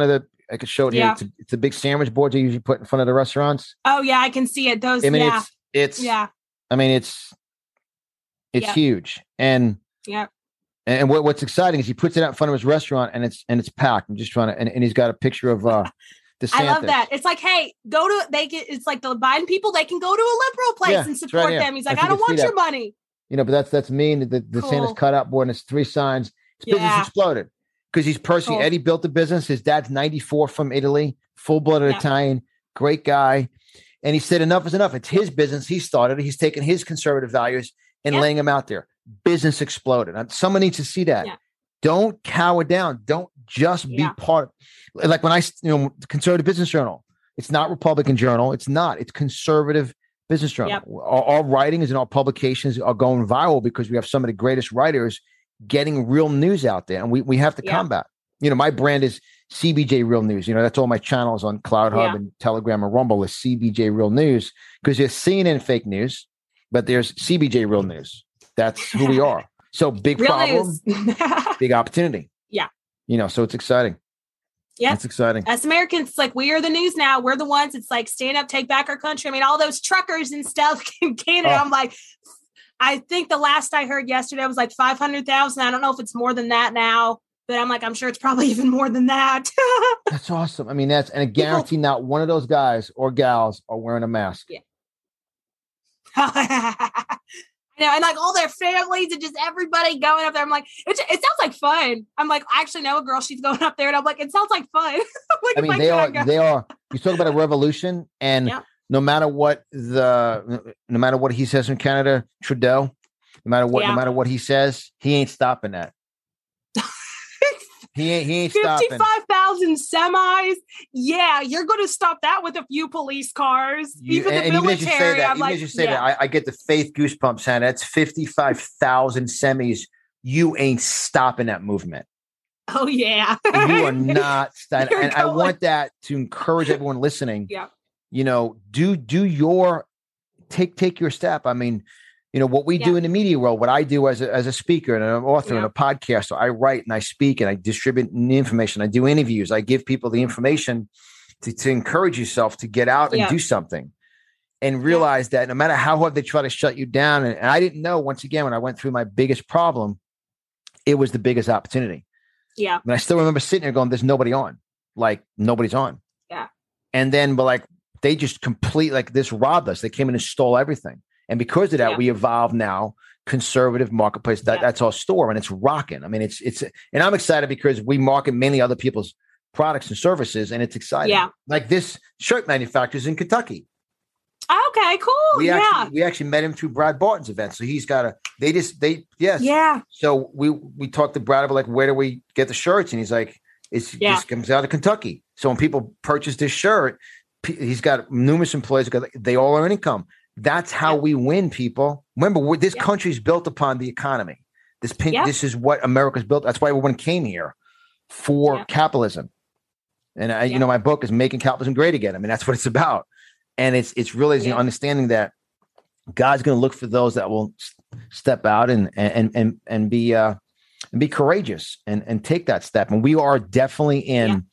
I could show it Yeah. here. It's, it's the big sandwich boards they usually put in front of the restaurants. Oh yeah, I can see it. Those. I mean, yeah. it's it's. Yeah. I mean, it's it's Yep. huge, and Yeah. and what, what's exciting is he puts it out in front of his restaurant, and it's and it's packed. I'm just trying to, and, and he's got a picture of uh, DeSantis. I love that. It's like, hey, go to they get. It's like the Biden people. They can go to a liberal place Yeah, and it's right support here. them. He's like, I I, think don't you see want your that. money. You know, but that's that's mean. The the Cool. DeSantis cutout board and it's three signs. His business Yeah. exploded because he's personally Cool. Eddie built the business. His dad's ninety-four from Italy, full blooded Yeah. Italian, great guy. And he said, enough is enough. It's his business. He started it. He's taken his conservative values and Yeah. laying them out there. Business exploded. And someone needs to see that. Yeah. Don't cower down. Don't just be Yeah. part. Like when I, you know, Conservative Business Journal, it's not Republican Journal. It's not. It's Conservative Business Journal. Yep. Our, our writings and our publications are going viral because we have some of the greatest writers getting real news out there. And we, we have to Yeah. combat. You know, my brand is C B J Real News. You know, that's all my channels on Cloud Hub Yeah. and Telegram and Rumble is C B J Real News because there's C N N fake news, but there's C B J Real News. That's who we are. So big Real problem, news. big opportunity. Yeah. You know, so it's exciting. Yeah. It's exciting. As Americans, it's like we are the news now. We're the ones. It's like stand up, take back our country. I mean, all those truckers and stuff in Canada. Oh. I'm like, I think the last I heard yesterday was like five hundred thousand. I don't know if it's more than that now, but I'm like, I'm sure it's probably even more than that. That's awesome. I mean, that's and I guarantee not one of those guys or gals are wearing a mask. Yeah. You know, and like all their families and just everybody going up there. I'm like, it, it sounds like fun. I'm like, I actually know a girl. She's going up there, and I'm like, it sounds like fun. Like, I mean, like, they can I are. go? They are. You talk about a revolution, and Yeah. no matter what the, no matter what he says in Canada, Trudeau, no matter what, Yeah. no matter what he says, he ain't stopping that. He ain't. He ain't stopping. fifty-five thousand semis. Yeah, you're going to stop that with a few police cars. You- even the and even as you say military. that, I'm even like, as you say yeah. that, I, I get the faith goosebumps, Hannah. That's fifty-five thousand semis. You ain't stopping that movement. Oh yeah, You are not stopping. You're And I going- want that to encourage everyone listening. Yeah. You know, do do your take take your step. I mean, you know what we do Yeah. in the media world. What I do as a, as a speaker and an author Yeah. and a podcaster, I write and I speak and I distribute the information. I do interviews. I give people the information to, to encourage yourself to get out and Yeah. do something. And realize that no matter how hard they try to shut you down, and, and I didn't know, once again, when I went through my biggest problem, it was the biggest opportunity. Yeah, And I still remember sitting there going, there's nobody on. Like, nobody's on. Yeah. And then, but like, they just complete, like, this robbed us. They came in and stole everything. And because of that, Yeah. we evolved now, conservative marketplace. That, Yeah. That's our store, and it's rocking. I mean, it's, it's, and I'm excited because we market many other people's products and services, and it's exciting. Yeah. Like this shirt manufacturer's in Kentucky. okay, cool. We yeah, actually we actually met him through Brad Barton's event. So he's got a they just they yes. yeah, So we we talked to Brad about like where do we get the shirts? And he's like, it's Yeah. this comes out of Kentucky. So when people purchase this shirt, p- he's got numerous employees, they all earn income. That's how Yeah. we win, people. Remember, we're, this Yeah. country is built upon the economy. This pink, Yeah. this is what America's built. That's why everyone came here for Yeah. capitalism. And I, Yeah. you know, my book is Making Capitalism Great Again. I mean, that's what it's about. And it's it's really Yeah. understanding that God's going to look for those that will s- step out and and and and be uh, and be courageous and and take that step. And we are definitely in. Yeah.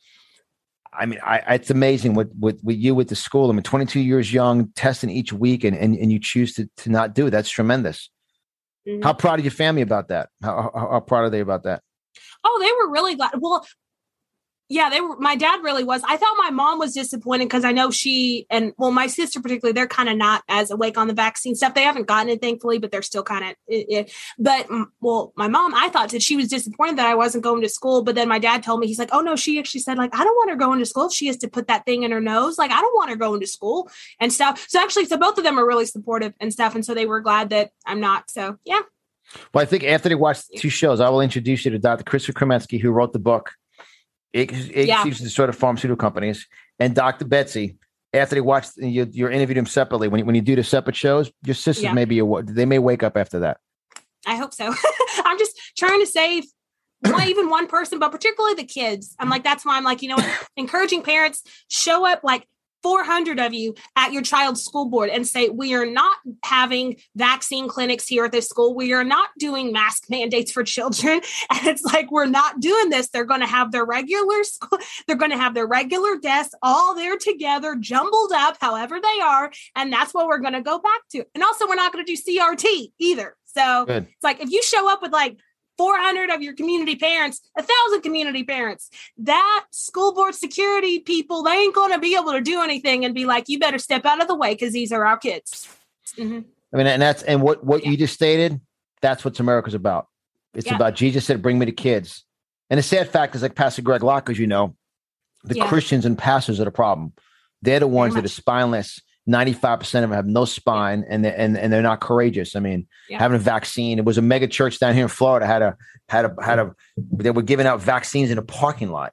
I mean, I, it's amazing with, with with you with the school. I mean, twenty-two years young, testing each week, and and, and you choose to to not do it. That's tremendous. Mhm. How proud of your family about that? How, how, how proud are they about that? Oh, they were really glad. Well, yeah, they were. My dad really was. I thought my mom was disappointed because I know she and well, my sister particularly, they're kind of not as awake on the vaccine stuff. They haven't gotten it, thankfully, but they're still kind of. It, it. But mm, well, my mom, I thought that she was disappointed that I wasn't going to school. But then my dad told me, he's like, "Oh no," she actually said, like, "I don't want her going to school. If she has to put that thing in her nose, like, I don't want her going to school and stuff." So actually, so both of them are really supportive and stuff, and so they were glad that I'm not. So yeah. Well, I think after they watch the two shows, I will introduce you to Doctor Christopher Kremetsky, who wrote the book. It, it Yeah. seems to sort of pharmaceutical companies, and Doctor Betsy. After they watch, you, you're interviewed them separately. When you, when you do the separate shows, your sisters Yeah. maybe they may wake up after that. I hope so. I'm just trying to save not even one person, but particularly the kids. I'm like, that's why I'm like, you know what? Encouraging parents, show up, like four hundred of you at your child's school board and say, we are not having vaccine clinics here at this school. We are not doing mask mandates for children. And it's like, we're not doing this. They're going to have their regular school. They're going to have their regular desks all there together, jumbled up, however they are. And that's what we're going to go back to. And also, we're not going to do C R T either. So Good. It's like, if you show up with like four hundred of your community parents, a thousand community parents, that school board security people, they ain't going to be able to do anything and be like, you better step out of the way because these are our kids. Mm-hmm. I mean, and that's, and what, what yeah. you just stated, that's what America's about. It's yeah. about, Jesus said, bring me the kids. And the sad fact is, like Pastor Greg Locke, as you know, the yeah. Christians and pastors are the problem. They're the ones that are spineless. ninety-five percent of them have no spine, and they're, and, and they're not courageous. I mean, yeah. having a vaccine, it was a mega church down here in Florida had a, had a, had a, they were giving out vaccines in a parking lot.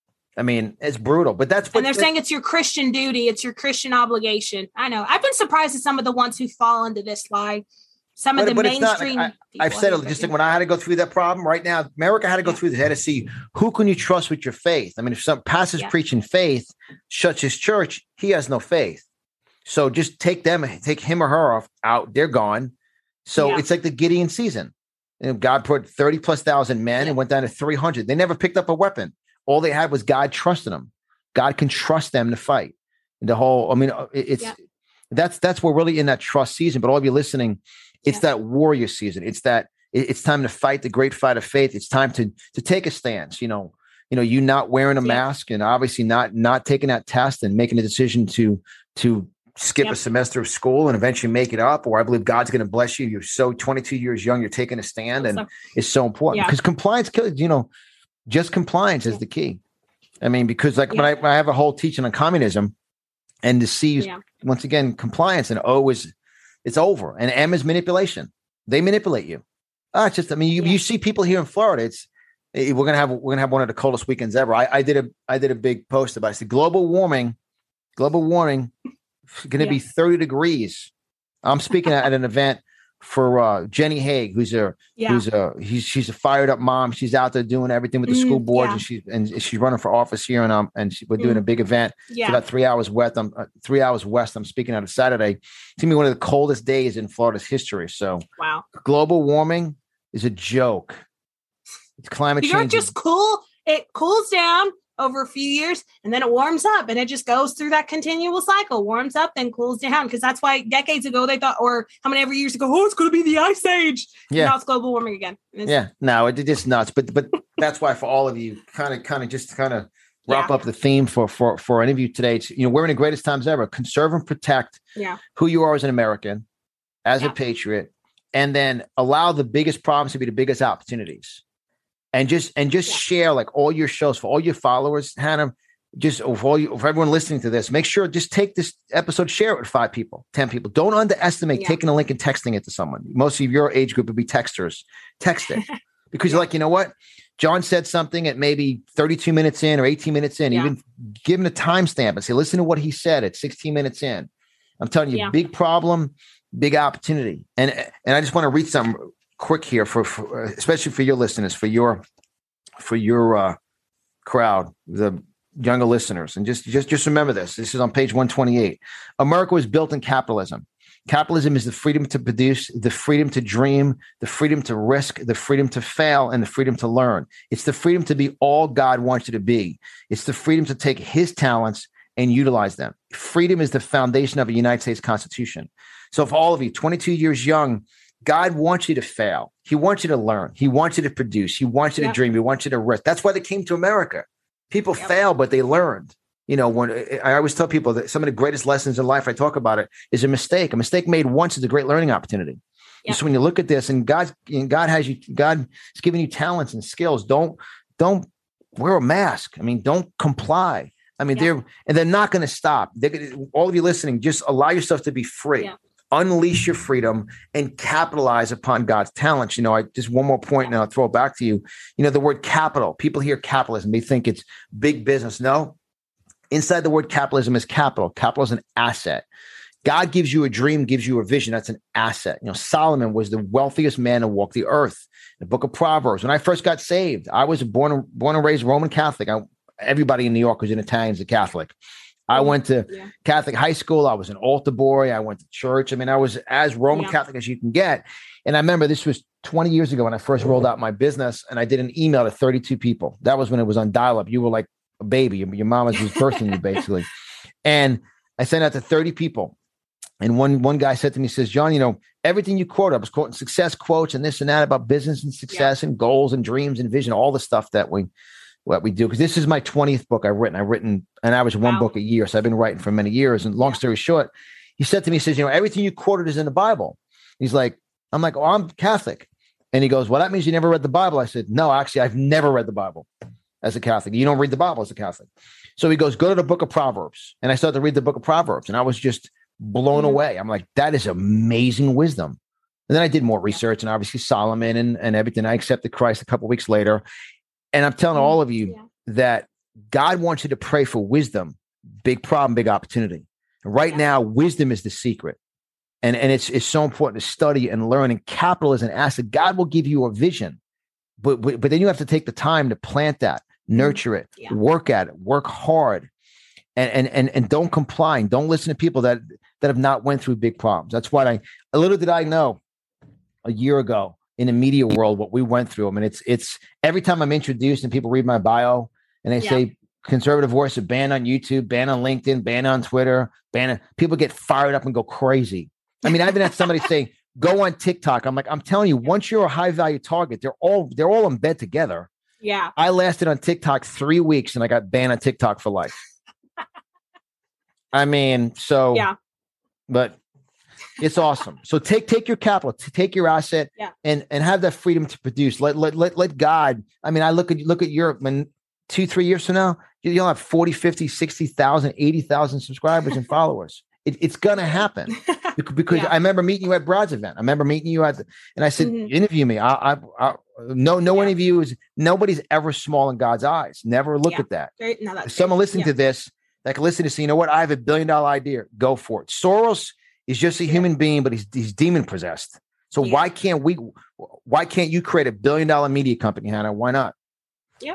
I mean, it's brutal, but that's what and they're saying it's your Christian duty. It's your Christian obligation. I know. I've been surprised at some of the ones who fall into this lie. Some but, of the mainstream. Not, I, I've said it just like when I had to go through that problem right now, America had to go yeah. through this. They had to see who can you trust with your faith. I mean, if some pastor's yeah. preaching faith, shuts his church, he has no faith. So just take them, take him or her off out. They're gone. So yeah. it's like the Gideon season. And God put thirty plus thousand men yeah. and went down to three hundred. They never picked up a weapon. All they had was God trusting them. God can trust them to fight. And the whole, I mean, it's yeah. that's that's we're really in that trust season. But all of you listening, it's yeah. that warrior season. It's that it's time to fight the great fight of faith. It's time to to take a stance. You know, you know, you not wearing a yeah. mask and obviously not not taking that test and making a decision to to. skip yep. a semester of school and eventually make it up, or I believe God's going to bless you. You're so twenty-two years young, you're taking a stand, and so, it's so important because yeah. compliance, you know, just compliance is yeah. the key. I mean, because like yeah. when, I, when I have a whole teaching on communism and to see yeah. once again, compliance, and O is it's over, and M is manipulation. They manipulate you. Ah, it's just, I mean, you, yeah. you see people here in Florida, it's, we're going to have, we're going to have one of the coldest weekends ever. I, I did a, I did a big post about it. I said, global warming, global warming, going to yeah. be thirty degrees. I'm speaking at an event for uh, Jenny Haig, who's a yeah. who's a he's she's a fired up mom. She's out there doing everything with the mm, school boards, yeah. and she's and she's running for office here, and um and she, we're doing mm. a big event. Yeah, so about three hours west. I'm uh, three hours west. I'm speaking on a Saturday. It's gonna be one of the coldest days in Florida's history. So wow, global warming is a joke. It's climate change. You're just cool. It cools down over a few years, and then it warms up, and it just goes through that continual cycle, warms up, then cools down. Because that's why decades ago they thought, or how many ever years ago, oh, it's going to be the ice age. Yeah, now it's global warming again. It's, yeah, no, it, it's nuts. But but that's why for all of you, kind of kind of just kind of wrap yeah. up the theme for for for any of you today. It's, you know, we're in the greatest times ever. Conserve and protect yeah. who you are as an American, as yeah. a patriot, and then allow the biggest problems to be the biggest opportunities. And just and just yeah. share like all your shows for all your followers, Hannah. Just for all you, for everyone listening to this, make sure just take this episode, share it with five people, ten people. Don't underestimate yeah. taking a link and texting it to someone. Most of your age group would be texters. Text it because you're like, you know what? John said something at maybe thirty-two minutes in or eighteen minutes in. Yeah. Even give him a timestamp and say, listen to what he said at sixteen minutes in. I'm telling you, yeah. big problem, big opportunity. And and I just want to read something quick here for, for especially for your listeners, for your for your uh, crowd, the younger listeners, and just just just remember this. This is on page one twenty-eight. America was built in capitalism. Capitalism is the freedom to produce, the freedom to dream, the freedom to risk, the freedom to fail, and the freedom to learn. It's the freedom to be all God wants you to be. It's the freedom to take his talents and utilize them. Freedom is the foundation of a United States Constitution. So for all of you, twenty-two years young, God wants you to fail. He wants you to learn. He wants you to produce. He wants you yep. to dream. He wants you to risk. That's why they came to America. People yep. fail, but they learned. You know, when I always tell people that some of the greatest lessons in life I talk about it is a mistake. A mistake made once is a great learning opportunity. Yep. So when you look at this, and God, and God has you, God is giving you talents and skills. Don't don't wear a mask. I mean, don't comply. I mean, yep. they're and they're not going to stop. They're, all of you listening, just allow yourself to be free. Yep. Unleash your freedom and capitalize upon God's talents. You know, I just one more point and I'll throw it back to you. You know, the word capital, people hear capitalism, they think it's big business. No, inside the word capitalism is capital. Capital is an asset. God gives you a dream, gives you a vision. That's an asset. You know, Solomon was the wealthiest man to walk the earth. The book of Proverbs. When I first got saved, I was born, born and raised Roman Catholic. I, everybody in New York was an Italian, a Catholic. I went to yeah. Catholic high school. I was an altar boy. I went to church. I mean, I was as Roman yeah. Catholic as you can get. And I remember this was twenty years ago when I first rolled out my business, and I did an email to thirty-two people. That was when it was on dial-up. You were like a baby. Your mom was just birthing you, basically. And I sent out to thirty people. And one one guy said to me, says, John, you know, everything you quote, I was quoting success quotes and this and that about business and success yeah. and goals and dreams and vision, all the stuff that we what we do. Because this is my twentieth book I've written. I've written an average of one wow. book a year. So I've been writing for many years. And long yeah. story short, he said to me, he says, you know, everything you quoted is in the Bible. He's like, I'm like, oh, I'm Catholic. And he goes, well, that means you never read the Bible. I said, no, actually, I've never read the Bible as a Catholic. You don't read the Bible as a Catholic. So he goes, go to the book of Proverbs. And I started to read the book of Proverbs. And I was just blown mm-hmm. away. I'm like, that is amazing wisdom. And then I did more research and obviously Solomon and, and everything. I accepted Christ a couple of weeks later. And I'm telling mm-hmm. all of you yeah. that God wants you to pray for wisdom. Big problem, big opportunity. Right yeah. now, wisdom is the secret. And, and it's it's so important to study and learn. And capital is an asset. God will give you a vision, but, but, but then you have to take the time to plant that, nurture it, yeah. work at it, work hard, and, and, and, and don't comply. Don't listen to people that, that have not went through big problems. That's what I, a little did I know a year ago in the media world, what we went through. I mean, it's, it's every time I'm introduced and people read my bio and they yeah. say, conservative voice are banned on YouTube, banned on LinkedIn, banned on Twitter, banned on, people get fired up and go crazy. I mean, I even had somebody say, go on TikTok. I'm like, I'm telling you, once you're a high value target, they're all, they're all in bed together. Yeah. I lasted on TikTok three weeks and I got banned on TikTok for life. I mean, so, yeah, but it's awesome. So take, take your capital, take your asset yeah. and, and have that freedom to produce. Let, let, let, let God, I mean, I look at, look at Europe when two, three years from now, you'll have forty, fifty, sixty thousand, eighty thousand subscribers and followers. It, it's going to happen because yeah. I remember meeting you at Brad's event. I remember meeting you at, the, and I said, mm-hmm. interview me. I, I, I no, no yeah. one of you is, nobody's ever small in God's eyes. Never look yeah. at that. Very, no, if someone listening yeah. to this, that can listen to say, you know what? I have a billion dollar idea. Go for it. Soros is just a human being, but he's, he's demon possessed. So yeah. why can't we, why can't you create a billion dollar media company, Hannah? Why not? Yep.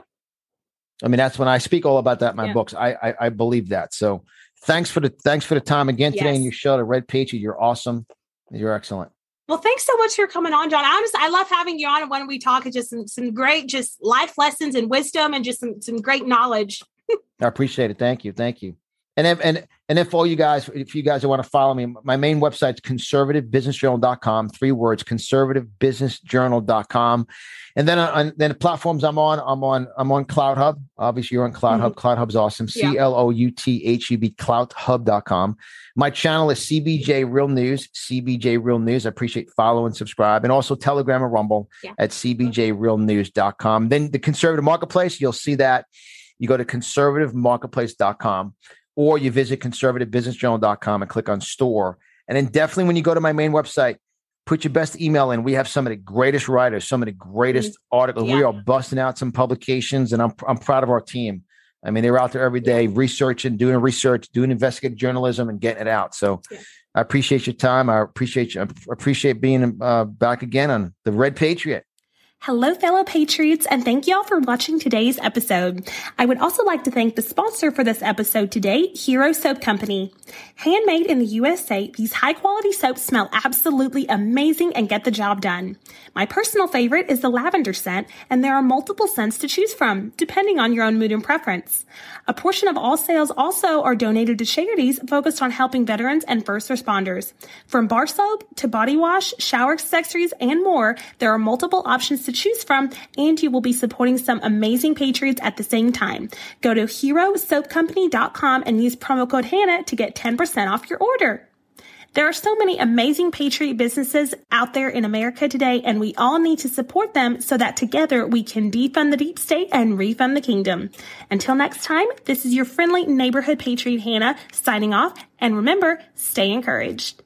I mean, that's when I speak all about that in my yeah. books. I, I, I believe that. So Thanks for the thanks for the time again today yes. in your show, The Red Patriot. You're awesome. You're excellent. Well, thanks so much for coming on, John. I just I love having you on, and when we talk, it's just some, some great just life lessons and wisdom and just some, some great knowledge. I appreciate it. Thank you. Thank you. And if, and and if all you guys, if you guys want to follow me, my main website is conservative business journal dot com. Three words, conservative business journal dot com. And then on then the platforms I'm on, I'm on I'm on CloutHub. Obviously, you're on CloutHub. Mm-hmm. CloutHub's awesome. Yeah. C L O U T H U B, clout hub dot com. My channel is C B J Real News, C B J Real News. I appreciate follow and subscribe. And also Telegram and Rumble yeah. at C B J real news dot com. Then the Conservative Marketplace, you'll see that. You go to conservative marketplace dot com. Or you visit conservative business journal dot com and click on store. And then definitely when you go to my main website, put your best email in. We have some of the greatest writers, some of the greatest mm-hmm. articles. Yeah. We are busting out some publications, and I'm I'm proud of our team. I mean, they're out there every day researching, doing research, doing investigative journalism, and getting it out. So yeah. I appreciate your time. I appreciate you. I appreciate being uh, back again on The Red Patriot. Hello, fellow Patriots, and thank y'all for watching today's episode. I would also like to thank the sponsor for this episode today, Hero Soap Company. Handmade in the U S A, these high-quality soaps smell absolutely amazing and get the job done. My personal favorite is the lavender scent, and there are multiple scents to choose from, depending on your own mood and preference. A portion of all sales also are donated to charities focused on helping veterans and first responders. From bar soap to body wash, shower accessories, and more, there are multiple options to choose from, and you will be supporting some amazing Patriots at the same time. Go to hero soap company dot com and use promo code Hannah to get ten percent off your order. There are so many amazing Patriot businesses out there in America today, and we all need to support them so that together we can defund the deep state and refund the kingdom. Until next time, this is your friendly neighborhood Patriot Hannah signing off, and remember, stay encouraged.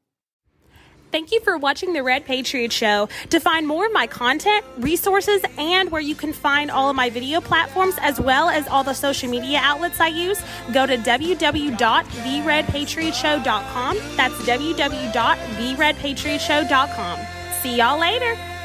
Thank you for watching The Red Patriot Show. To find more of my content, resources, and where you can find all of my video platforms, as well as all the social media outlets I use, go to w w w dot the red patriot show dot com. That's w w w dot the red patriot show dot com. See y'all later.